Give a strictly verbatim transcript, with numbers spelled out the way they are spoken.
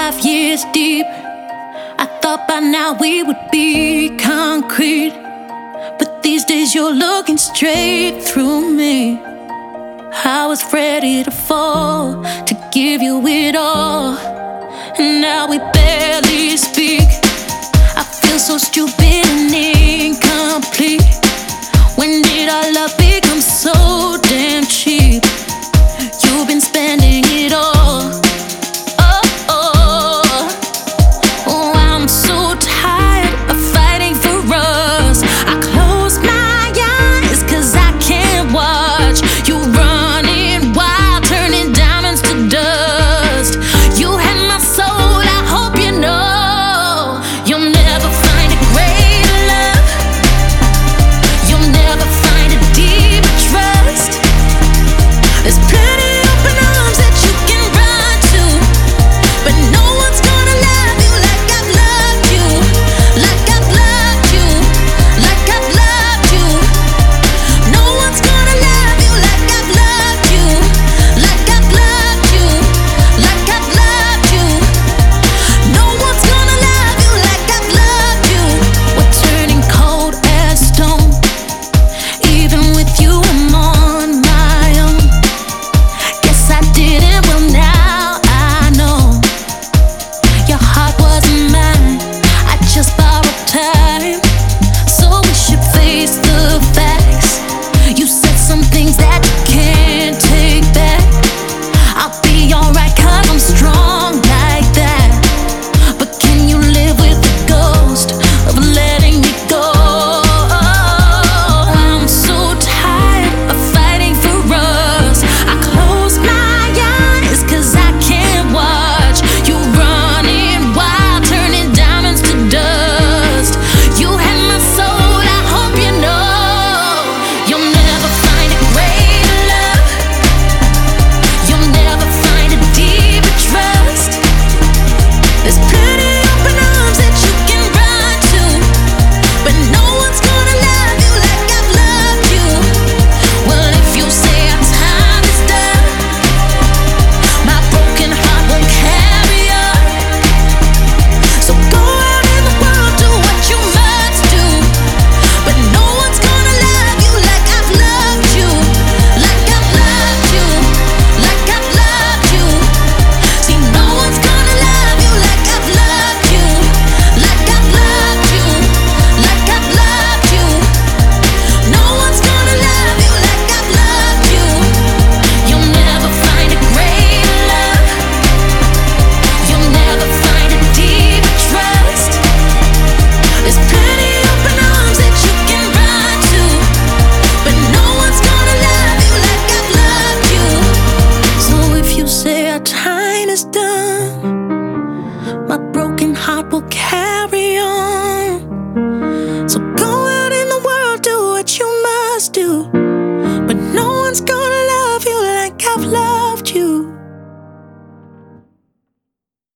Five years deep, I thought by now we would be concrete. But these days you're looking straight through me. I was ready to fall, to give you it all, and now we barely speak. I feel so stupid and incomplete. When did our love become so damn cheap? You've been spending it all. Oh, oh, oh, I'm so tired of fighting for us. I close my eyes 'cause I can't watch you running wild, turning diamonds to dust. You had my soul, I hope you know. You'll never find a greater love. You'll never find a deeper trust. There's plenty open arms that you can run to, but no one's gonna love you like I've loved you, like I've loved you, like I've loved you. No one's gonna love you like I've loved you, like I've loved you, like I've loved you. No one's gonna love you like I've loved you. We're turning cold as stone. Even with you, I'm on my own. Guess I didn't, well now I know. Your heart wasn't mine, I just borrowed time. So we should face the facts. You said some things that you can't take back. I'll be alright 'cause I'm strong like that. But can you live with the ghost of letting me go? I'm so tired of fighting for us. I close my eyes 'cause I can't watch you running wild, turning diamonds to dust. You had my soul, I hope you know. You'll never find a greater love. You'll never find a deeper trust. There's plenty open arms that you can run to, but no one's gonna love you like I've loved you. Well, if you say our time is done, my broken heart will carry on. So go out in the world, do what you must do, but no one's gonna love you like I've loved you, like I've loved you, like I've loved you. See, no one's gonna love you like I've loved you, like I've loved you, like I've loved you. No one's gonna love you like I've loved you. You'll never find a greater love. You'll never find a deeper trust. There's plenty open arms that you can run to, but no one's gonna love you like I've loved you. So if you say our time is done,